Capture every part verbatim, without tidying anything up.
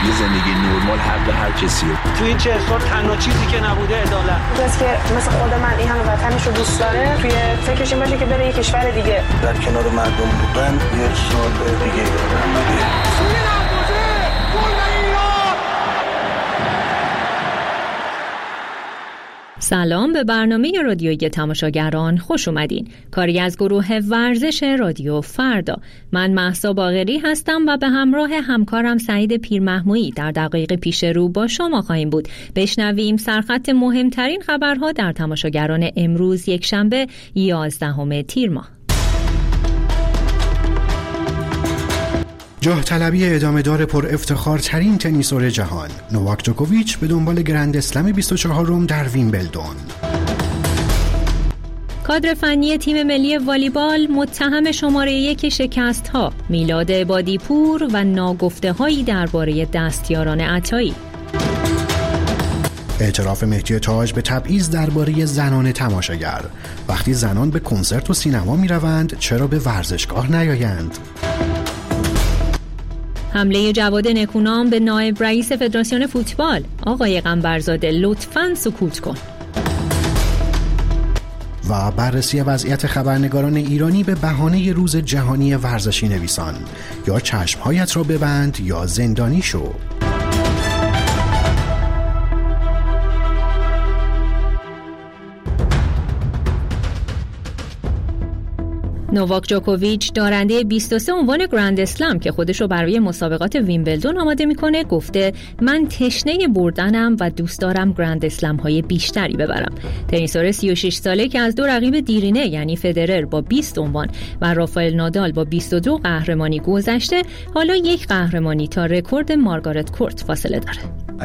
یه زندگی نرمال حق هر کسیه. تو این چه سال تنها چیزی که نبوده عدالت. کسی که مثل خود من این همه وطنش رو دوست داره توی فکرش این باشه که بره یه کشور دیگه در کنار مردم بودن یه سال دیگه زندگی. سلام به برنامه رادیویی تماشاگران، خوش اومدین. کاری از گروه ورزش رادیو فردا. من مهسا باقری هستم و به همراه همکارم سعید پیرمحمودی در دقایق پیش رو با شما خواهیم بود. بشنویم سرخط مهمترین خبرها در تماشاگران امروز یکشنبه یازدهم تیر ماه. جاه طلبی ادامه دار پر افتخار ترین تنیسور جهان نوواک جوکوویچ به دنبال گرند اسلم بیست و چهارم در ویمبلدون. کادر فنی تیم ملی والیبال متهم شماره یک شکست ها میلاد عبادی پور و ناگفته هایی درباره دستیاران عطایی. اعتراف مهدی تاج به تبعیض درباره زنان تماشاگر. وقتی زنان به کنسرت و سینما می روند چرا به ورزشگاه نیایند؟ حمله جواد نکونام به نایب رئیس فدراسیون فوتبال. آقای قنبرزاده لطفاً سکوت کن. و بررسی وضعیت خبرنگاران ایرانی به بهانه روز جهانی ورزشی نویسان. یا چشمهایت را ببند یا زندانی شو. نوواک جوکوویچ دارنده بیست و سه عنوان گرند اسلم که خودش رو برای مسابقات ویمبلدون آماده میکنه گفته من تشنه بردنم و دوست دارم گرند اسلم های بیشتری ببرم. تنیسور سی و شش ساله که از دو رقیب دیرینه یعنی فدرر با بیست عنوان و رافائل نادال با بیست و دو قهرمانی گذشته حالا یک قهرمانی تا رکورد مارگارت کورت فاصله داره.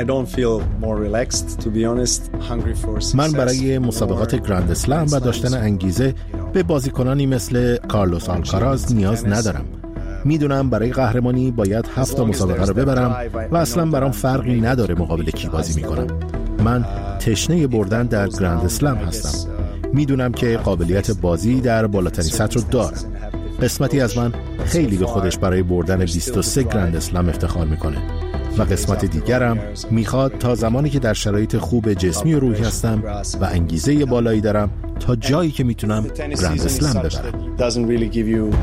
من برای مسابقات گرند اسلم و داشتن انگیزه به بازیکنانی مثل کارلوس آلکاراز نیاز ندارم. میدونم برای قهرمانی باید هفت تا مسابقه رو ببرم و اصلا برام فرقی نداره مقابل کی بازی میکنم. من تشنه بردن در گرند اسلم هستم. میدونم که قابلیت بازی در بالاترین سطح رو دارم. قسمتی از من خیلی به خودش برای بردن بیست و سه گرند اسلم افتخار میکنه و قسمت دیگرم میخواد تا زمانی که در شرایط خوب جسمی و روحی هستم و انگیزه بالایی دارم تا جایی که میتونم گرند اسلم ببرم.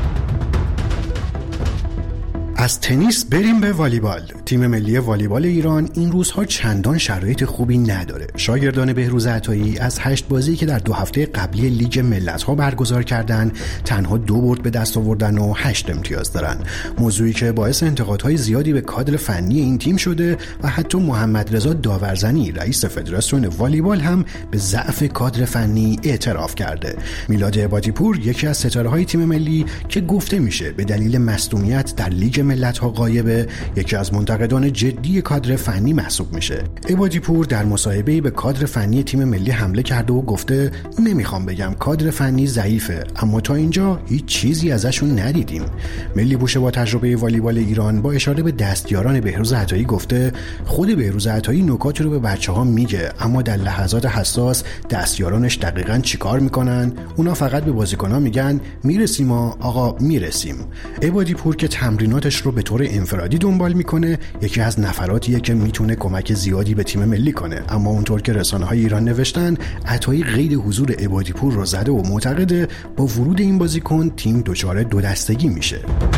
از تنیس بریم به والیبال. تیم ملی والیبال ایران این روزها چندان شرایط خوبی نداره. شاگردان بهروز عطایی از هشت بازی که در دو هفته قبلی لیگ ملت‌ها برگزار کردن تنها دو برد به دست آوردن و هشت امتیاز دارن. موضوعی که باعث انتقادهای زیادی به کادر فنی این تیم شده و حتی محمد رضا داورزنی رئیس فدراسیون والیبال هم به ضعف کادر فنی اعتراف کرده. میلاد عبادی پور یکی از ستاره‌های تیم ملی که گفته میشه به دلیل مصدومیت در لیگ ملت‌ها غایبه، یکی از منتقدان جدی کادر فنی محسوب میشه. عبادی پور در مصاحبه‌ای به کادر فنی تیم ملی حمله کرده و گفته نمیخوام بگم کادر فنی ضعیفه، اما تا اینجا هیچ چیزی ازشون ندیدیم. ملی بوشه با تجربه والیبال ایران با اشاره به دستیاران بهروز عطایی گفته خود بهروز عطایی نکاتی رو به بچه‌ها میگه، اما در لحظات حساس دستیارانش دقیقاً چیکار میکنن؟ اونا فقط به بازیکن‌ها میگن میرسیم آقا میرسیم. عبادی پور که تمریناتش رو به طور انفرادی دنبال میکنه یکی از نفراتیه که میتونه کمک زیادی به تیم ملی کنه، اما اونطور که رسانه‌های ایران نوشتن عطایی قید حضور عبادی پور رو زده و معتقده با ورود این بازیکن تیم دچار دو دستگی میشه.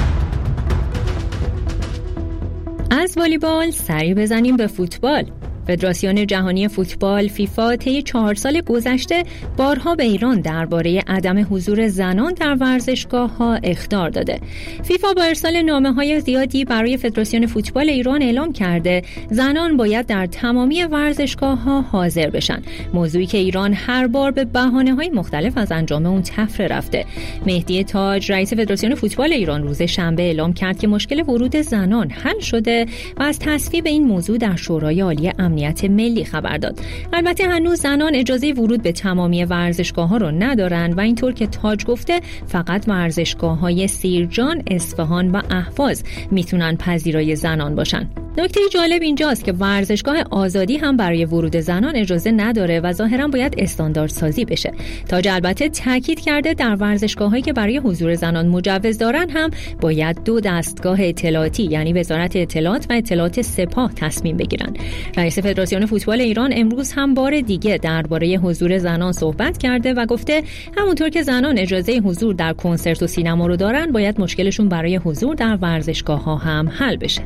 از والیبال سری بزنیم به فوتبال. فدراسیون جهانی فوتبال فیفا طی چهار سال گذشته بارها به ایران درباره عدم حضور زنان در ورزشگاه‌ها اخطار داده. فیفا با ارسال نامه‌های زیادی برای فدراسیون فوتبال ایران اعلام کرده زنان باید در تمامی ورزشگاه‌ها حاضر بشن. موضوعی که ایران هر بار به بهانه‌های مختلف از انجام اون تفره رفته. مهدی تاج رئیس فدراسیون فوتبال ایران روز شنبه اعلام کرد که مشکل ورود زنان حل شده و از تصویب این موضوع در شورای عالی امنیت ملی خبر داد. البته هنوز زنان اجازه ورود به تمامی ورزشگاه‌ها رو ندارن و اینطور که تاج گفته فقط ورزشگاه‌های سیرجان، اصفهان و اهواز میتونن پذیرای زنان باشن. نکته جالب اینجاست که ورزشگاه آزادی هم برای ورود زنان اجازه نداره و ظاهراً باید استاندارد سازی بشه. تاج البته تاکید کرده در ورزشگاهایی که برای حضور زنان مجوز دارن هم باید دو دستگاه اطلاعاتی یعنی وزارت اطلاعات و اطلاعات سپاه تصمیم بگیرن. رئیس فدراسیون فوتبال ایران امروز هم بار دیگه درباره حضور زنان صحبت کرده و گفته همونطور که زنان اجازه حضور در کنسرت و سینما رو دارن باید مشکلشون برای حضور در ورزشگاه‌ها هم حل بشه.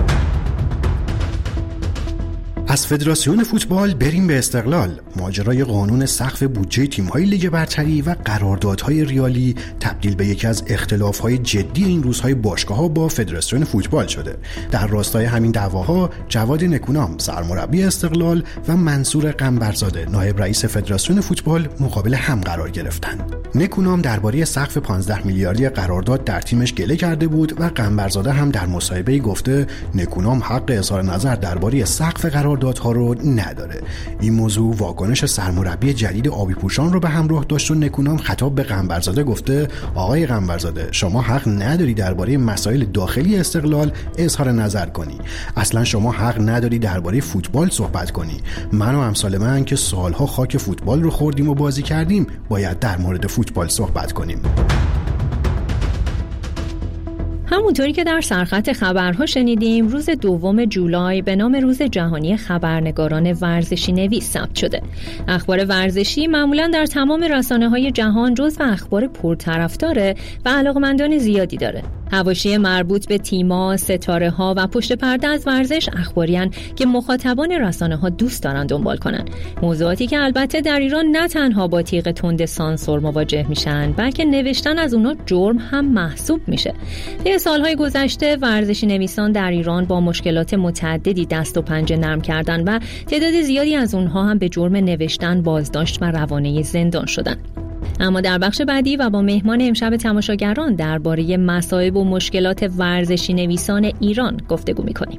از فدراسیون فوتبال بریم به استقلال. ماجرای قانون سقف بودجه تیم‌های لیگ برتری و قراردادهای ریالی تبدیل به یکی از اختلاف‌های جدی این روزهای باشگاه‌ها با فدراسیون فوتبال شده. در راستای همین دعواها جواد نکونام سرمربی استقلال و منصور قنبرزاده نایب رئیس فدراسیون فوتبال مقابل هم قرار گرفتند. نکونام درباره سقف پانزده میلیاردی قرارداد در تیمش گله کرده بود و قنبرزاده هم در مصاحبه‌ای گفته نکونام حق اظهار نظر درباره سقف قراردادها رو نداره. این موضوع واکنش سرمربی جدید آبی پوشان رو به همراه داشت و نکونام خطاب به قنبرزاده گفته آقای قنبرزاده شما حق نداری درباره مسائل داخلی استقلال اظهار نظر کنی. اصلا شما حق نداری درباره فوتبال صحبت کنی. من و امثال من که سالها خاک فوتبال رو خوردیم و بازی کردیم باید در مورد فوتبال صحبت کنیم. همونطوری که در سرخط خبرها شنیدیم روز دوم جولای به نام روز جهانی خبرنگاران ورزشی نویس ثبت شده. اخبار ورزشی معمولا در تمام رسانه‌های جهان جزو اخبار پرطرفدار و علاقمندان زیادی داره. حواشی مربوط به تیم‌ها، ستاره‌ها و پشت پرده از ورزش اخباریان که مخاطبان رسانه‌ها دوست دارن دنبال کنن. موضوعاتی که البته در ایران نه تنها با تیغ تند سانسور مواجه میشن بلکه نوشتن از اونها جرم هم محسوب میشه. طی سالهای گذشته ورزشی نویسان در ایران با مشکلات متعددی دست و پنجه نرم کردن و تعداد زیادی از اونها هم به جرم نوشتن بازداشت و روانه زندان شدن. اما در بخش بعدی و با مهمان امشب تماشاگران درباره مصائب و مشکلات ورزشی نویسان ایران گفتگو می‌کنیم.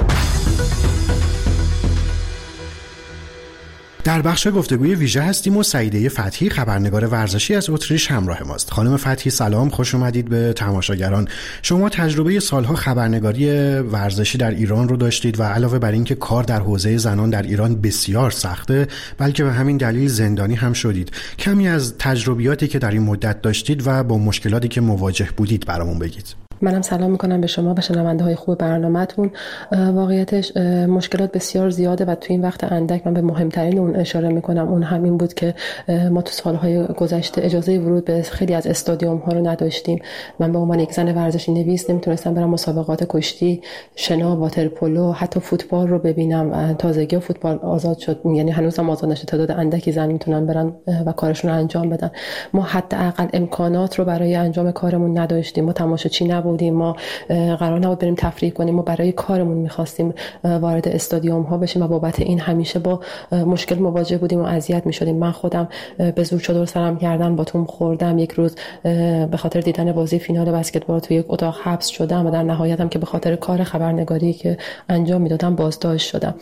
در بخش گفتگوی ویژه هستیم و سعیده فتحی خبرنگار ورزشی از اتریش همراه ماست. خانم فتحی سلام، خوش اومدید به تماشاگران. شما تجربه سالها خبرنگاری ورزشی در ایران رو داشتید و علاوه بر این که کار در حوزه زنان در ایران بسیار سخته بلکه به همین دلیل زندانی هم شدید. کمی از تجربیاتی که در این مدت داشتید و با مشکلاتی که مواجه بودید برامون بگید. منم سلام میکنم به شما و شنونده های خوب برنامه‌تون. واقعیتش مشکلات بسیار زیاده و تو این وقت اندک من به مهمترین اون اشاره میکنم. اون همین بود که ما تو سالهای گذشته اجازه ورود به خیلی از استادیوم ها رو نداشتیم. من به عنوان یک زن ورزشی نویس نمیتونستم برم مسابقات کشتی، شنا، واترپولو، حتی فوتبال رو ببینم. تازگی فوتبال آزاد شد، یعنی هنوزم آزاد نشده، تعداد اندکی زن میتونن برن و کارشون رو انجام بدن. ما حداقل امکانات رو برای انجام کارمون نداشتیم. ما تماشاچی نبودیم، ما قرار نبود بریم تفریح کنیم، ما برای کارمون می‌خواستیم وارد استادیوم ها بشیم و بابت این همیشه با مشکل مواجه بودیم و اذیت می‌شدیم. من خودم به زور چادر سرم کردن، با توم خوردم، یک روز به خاطر دیدن بازی فینال بسکتبال توی یک اتاق حبس شدم و در نهایت هم که به خاطر کار خبرنگاری که انجام میدادم بازداشت شدم.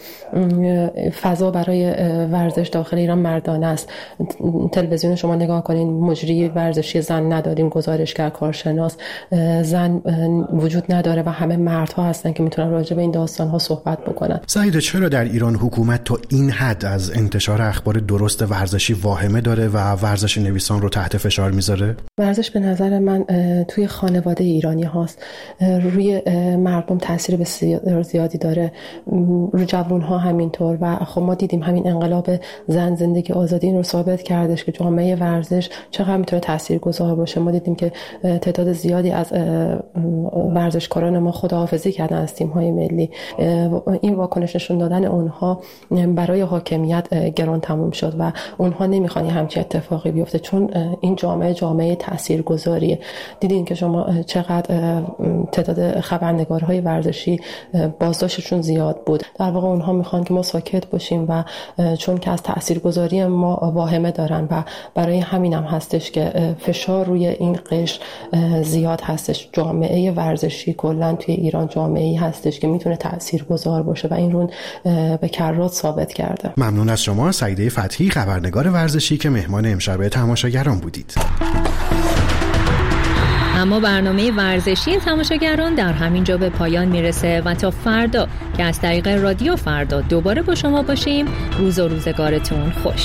فضا برای ورزش داخل ایران مردانه است. تلویزیون شما نگاه کنین، مجری ورزشی زن نداریم، گزارشگر، کارشناس زن وجود نداره و همه مردها هستن که میتونن راجع به این داستان‌ها صحبت بکنن. سعیده، چرا در ایران حکومت تا این حد از انتشار اخبار درست ورزشی واهمه داره و ورزش نویسان رو تحت فشار میذاره؟ ورزش به نظر من توی خانواده ایرانی هاست، روی مردم تاثیر بسیار زیادی داره، رو جوان‌ها همینطور. و خب ما دیدیم همین انقلاب زن زندگی آزادی این رو ثابت کردش که جامعه ورزش چقدر میتونه تاثیرگذار باشه. ما دیدیم که تعداد زیادی از ورزشکاران ما خداحافظی کردن از تیم‌های ملی. این واکنش نشون دادن اونها برای حاکمیت گران تموم شد و اونها نمیخوان همچین اتفاقی بیفته، چون این جامعه جامعه تاثیرگذاریه. دیدین که شما چقدر تعداد خبرنگارهای ورزشی بازداشتشون زیاد بود. در واقع اونها میخوان که ما ساکت باشیم و چون که از تاثیرگذاری ما واهمه دارن و برای همین هم هستش که فشار روی این قشر زیاد هستش. جامعه ورزشی کلا توی ایران جامعه‌ای هستش که میتونه تاثیرگذار باشه و این رو به کرات ثابت کرده. ممنون از شما سعیده فتحی خبرنگار ورزشی که مهمان امشب تماشاگران بودید. اما برنامه ورزشی تماشاگران در همین جا به پایان میرسه و تا فردا که از طریق رادیو فردا دوباره با شما باشیم، روز و روزگارتون خوش.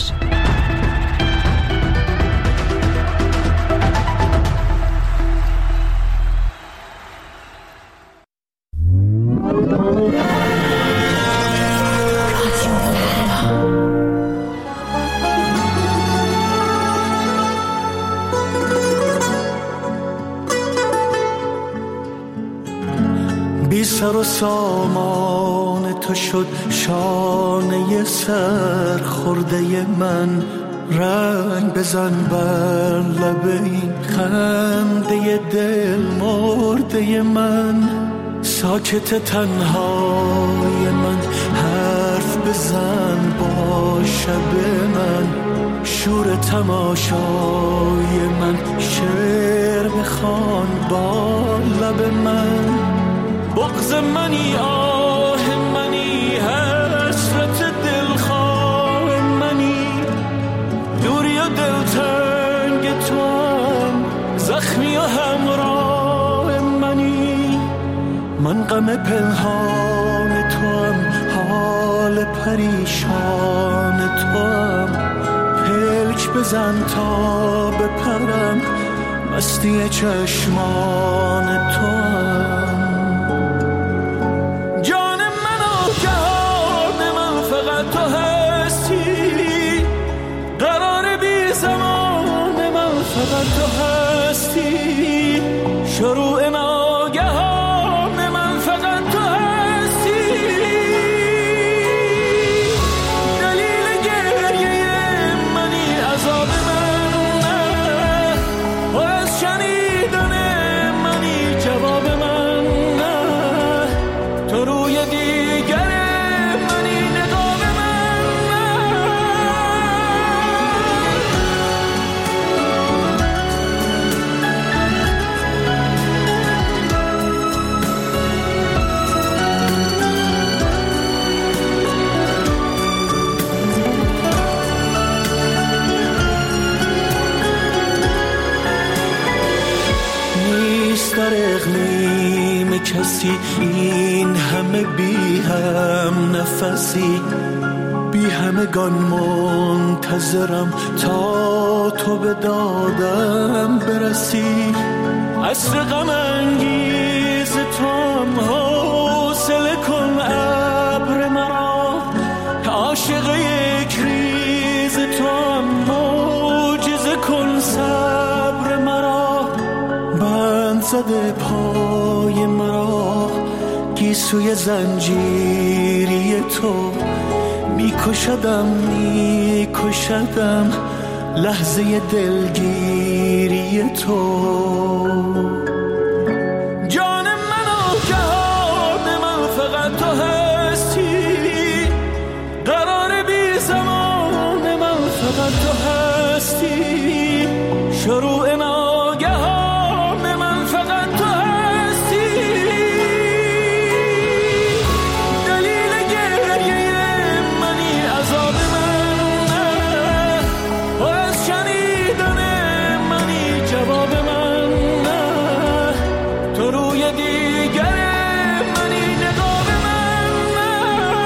بی سر و سامان تو شد شانه سر خورده من، رنگ بزن بر لب این خنده دل مرده من. ساکت تنهای من حرف بزن با شب من، شور تماشای من شعر بخوان با لب من. بغض منی آه منی حسرت دلخواه منی، دوری و دلتنگ تو هم زخمی و همراه منی. من غم پنهان تو هم حال پریشان تو هم، پلک بزن تا بپرم مستی چشمان تو هم. تو هستی قرار بی زمان من، فقط تو هستی شروع ناگهان من، فقط تو هستی دلیل گریه منی، عذاب من نه و از شنیدن منی، جواب من نه تو روی دیگر در اقلیم کسی این همه بی هم نفسی، بی همگان منتظرم تا تو به دادم برسی. عصر غم انگیز توام حوصله کن ابر مرا، عاشق یک ریز توام معجزه کن صبر مرا. بند زده پای مرا گیسوی زنجیری تو، میکشدم میکشدم لحظه دلگیری تو. جان من و جهان من فقط تو هستی، قرار بی زمان من فقط تو هستی شروع ناگهان من، فقط تو هستی دلیل گریه منی، عذاب من نه و از شنیدن منی، جواب من نه تو روی دیگر منی، نقاب من نه.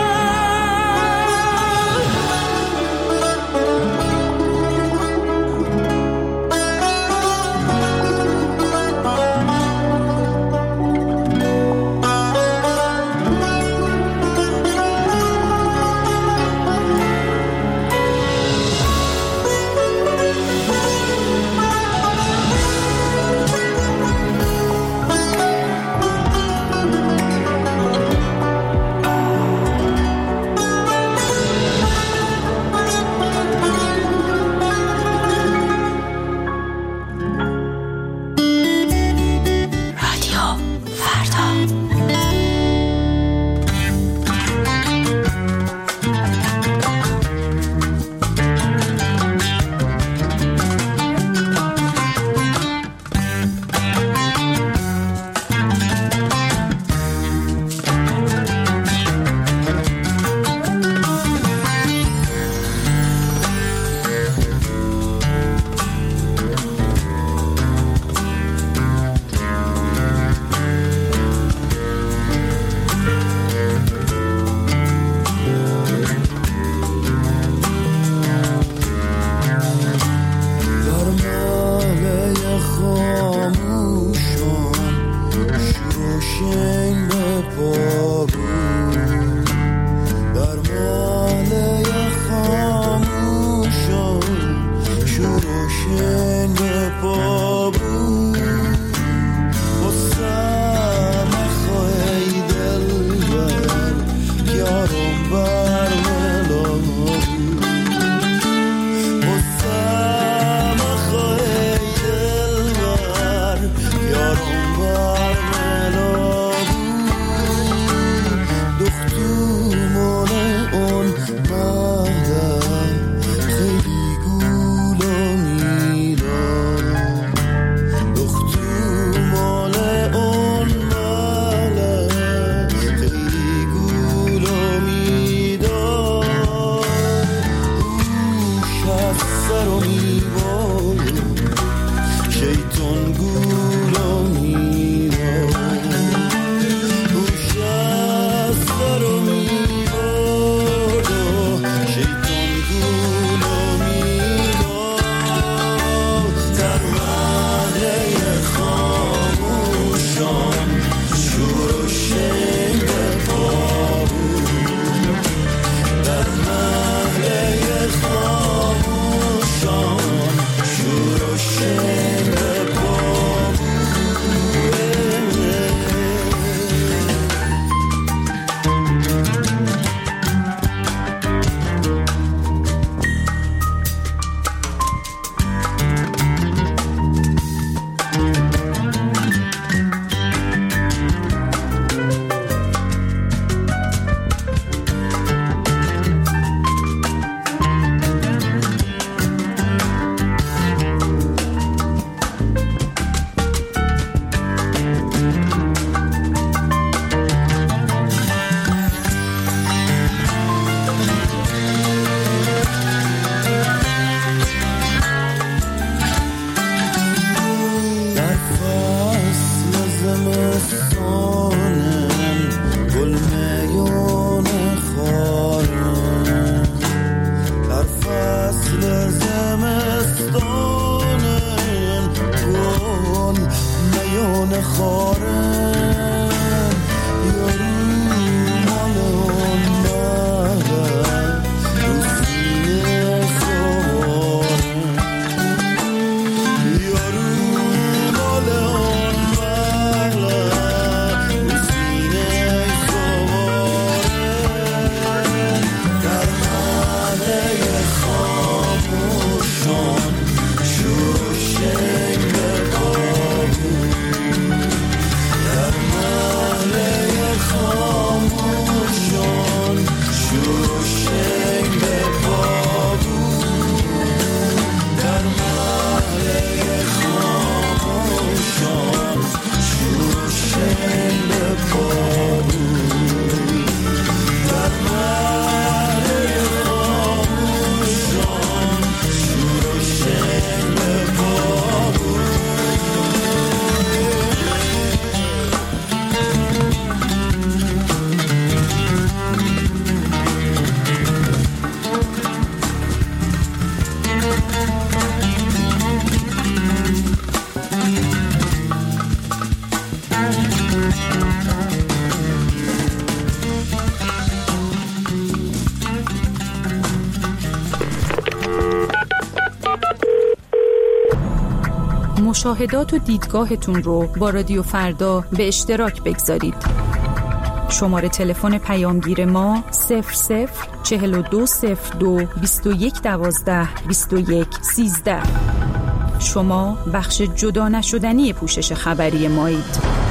مشاهدات و دیدگاهتون رو با رادیو فردا به اشتراک بگذارید. شماره تلفن پیامگیر ما صفر صفر چهل و دو صفر دو بیست و یک دوازده بیست و یک سیزده. شما بخش جدا نشدنی پوشش خبری مایید.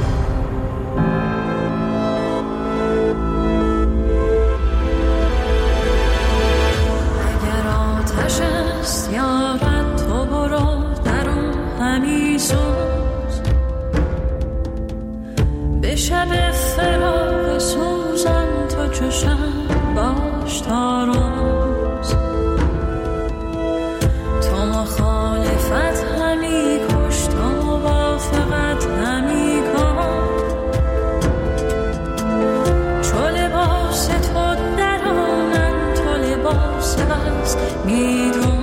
شب فراق سوزان تو چشم باش تا روز، تو مخالفت همی کش، تو موافقت همی کن، چو لباس تو درانم تو لباس بس میدون.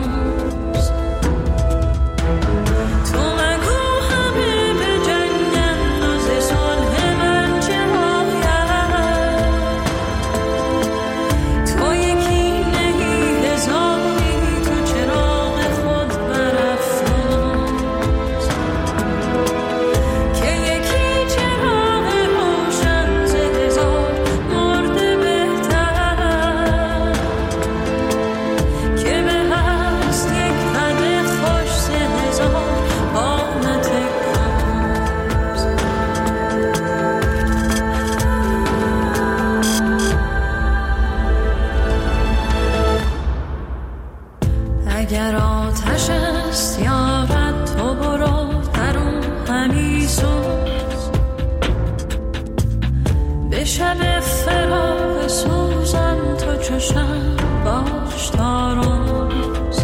اگر آتش است یارد تو برو درون همی سوز، به شب فراق سوزان تو چشم باش تا روز،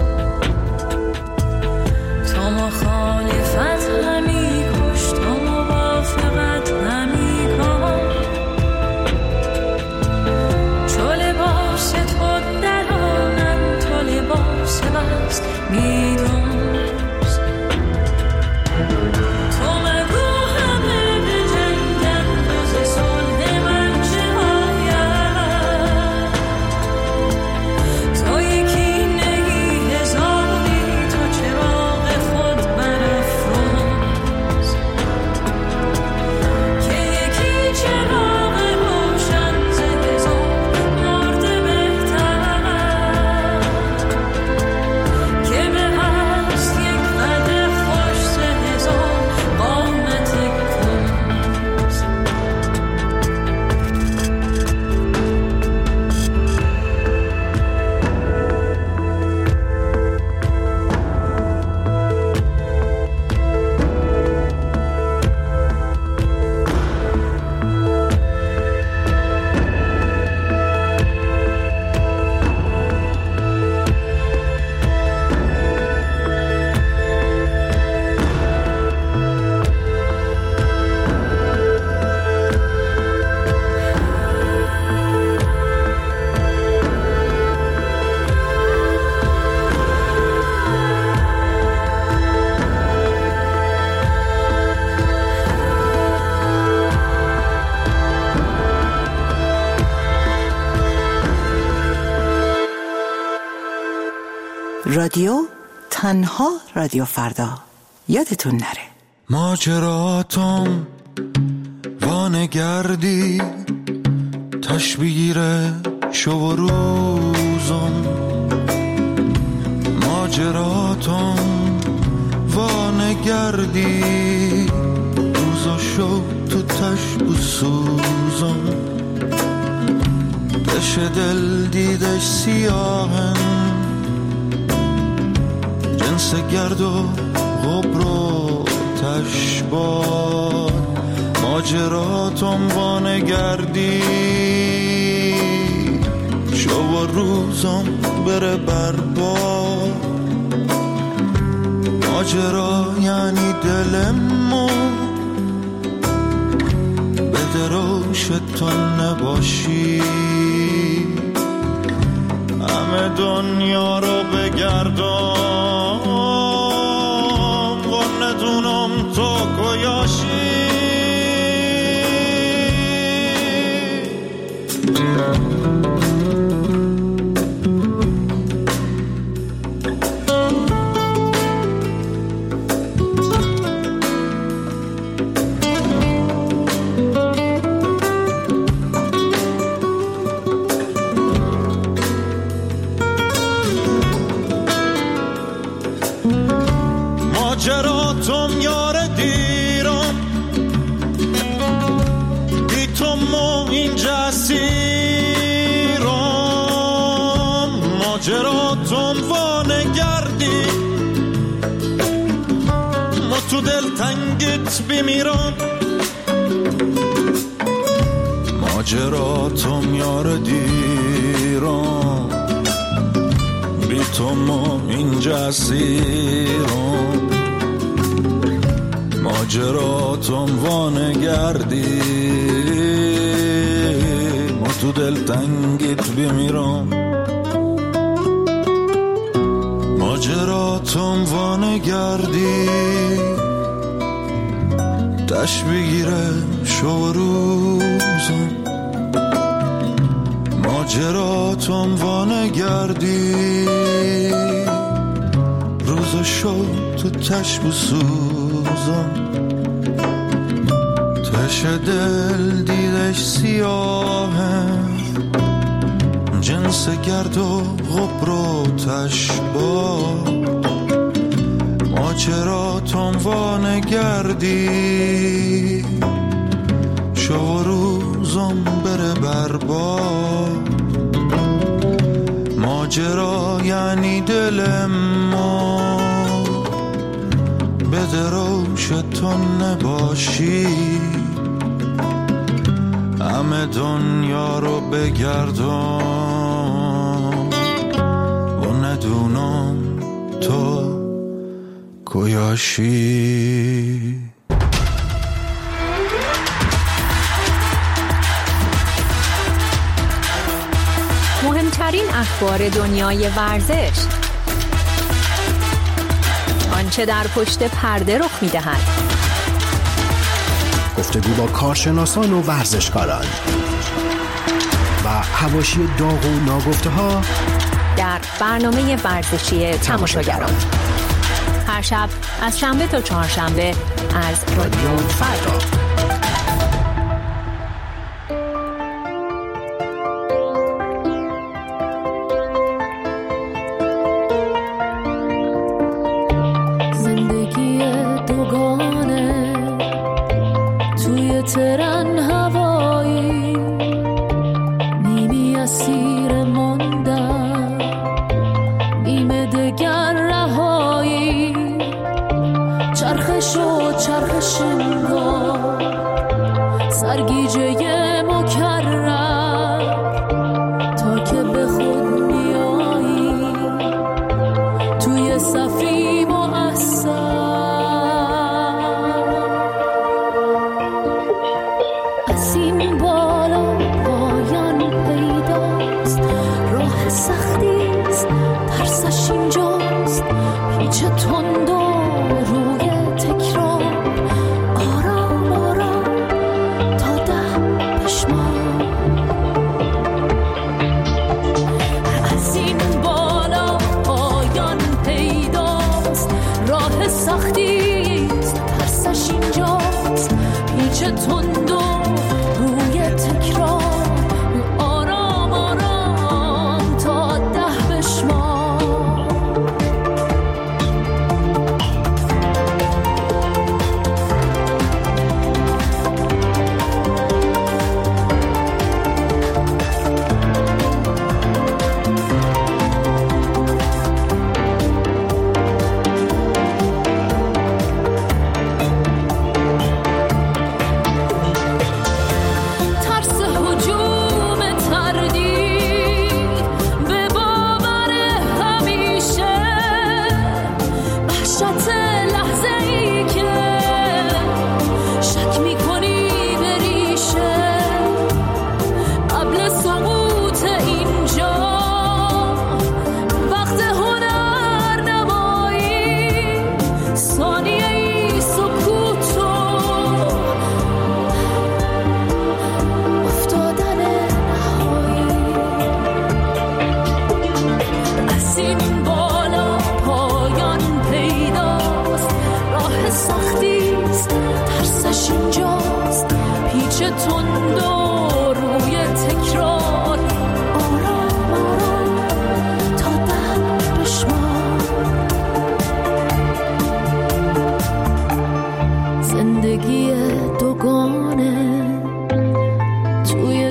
تو مخالفت همی کش، تو موافقت همی کن، چو لباس تو درانم تو لباس بست میدون. رادیو تنها رادیو فردا، یادتون نره. ماجراتم وانگردی تشبیره شو و روزم، ماجراتم وانگردی روزا شو تو تشب و سوزم، دش دل دیدش سیاهن جنس گرد و غبر و تشبار، ماجراتم وانگردی شو و روزم بره بربار، ماجرا یعنی دلمو به دروش تو نباشی، همه دنیا رو بگردم و ندونم تو کجایی. اینجا اسیرم، ماجرات عنوان گردی، ما تو دل تنگت بمیرم، ماجراتم یار دیرم، بی تو ما اینجا اسیرم، ماجراتم وانگردی، ما تو دل تنگت بمیرم، ماجراتم وانگردی، دشت بگیره شو روزم، ماجراتم وانگردی، روز و شو تو تش بسوزم، تش دل دیدش سیاهه، جنس گرد و غبر و تشبا، ماجراتم وانگردی، شو روزم بره برباد، ماجرا یعنی دل ما، به دروش تو نباشی، همه دنیا رو بگردم و ندونم تو کجاشی. مهمترین اخبار دنیای ورزش، آنچه در پشت پرده رخ می‌دهد، گفتگو با کارشناسان و ورزشکاران و حواشی داغ و ناگفته‌ها در برنامه ورزشی تماشاگران، هر شب از شنبه تا چهارشنبه از رادیو فردا. ترن هوایی نیمی اسیر ماندم، نیمه دگر رهایی، چرخش و چرخش انگار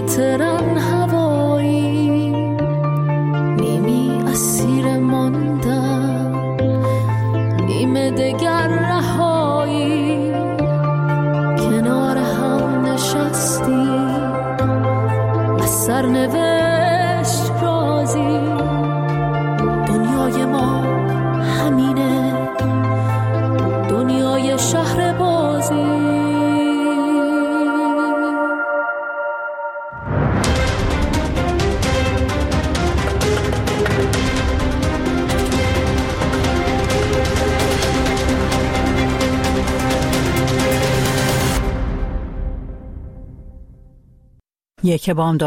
ترن هوایی نیمی اسیر ماندم نیمه دگر رهایی کنار هم نشستیم از سرنوشت رازی دنیای ما همینه دنیای شهر بازی. یک بام